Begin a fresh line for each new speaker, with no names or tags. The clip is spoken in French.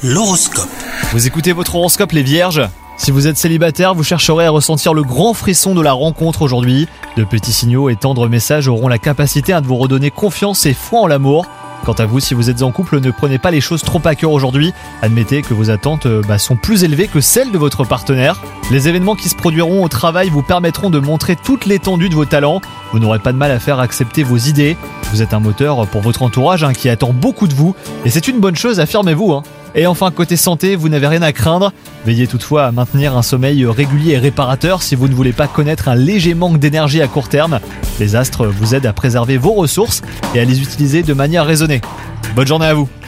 L'horoscope.
Vous écoutez votre horoscope les vierges ? Si vous êtes célibataire, vous chercherez à ressentir le grand frisson de la rencontre aujourd'hui. De petits signaux et tendres messages auront la capacité de vous redonner confiance et foi en l'amour. Quant à vous, si vous êtes en couple, ne prenez pas les choses trop à cœur aujourd'hui. Admettez que vos attentes sont plus élevées que celles de votre partenaire. Les événements qui se produiront au travail vous permettront de montrer toute l'étendue de vos talents. Vous n'aurez pas de mal à faire accepter vos idées. Vous êtes un moteur pour votre entourage qui attend beaucoup de vous. Et c'est une bonne chose, affirmez-vous. Et enfin, côté santé, vous n'avez rien à craindre. Veillez toutefois à maintenir un sommeil régulier et réparateur si vous ne voulez pas connaître un léger manque d'énergie à court terme. Les astres vous aident à préserver vos ressources et à les utiliser de manière raisonnée. Bonne journée à vous!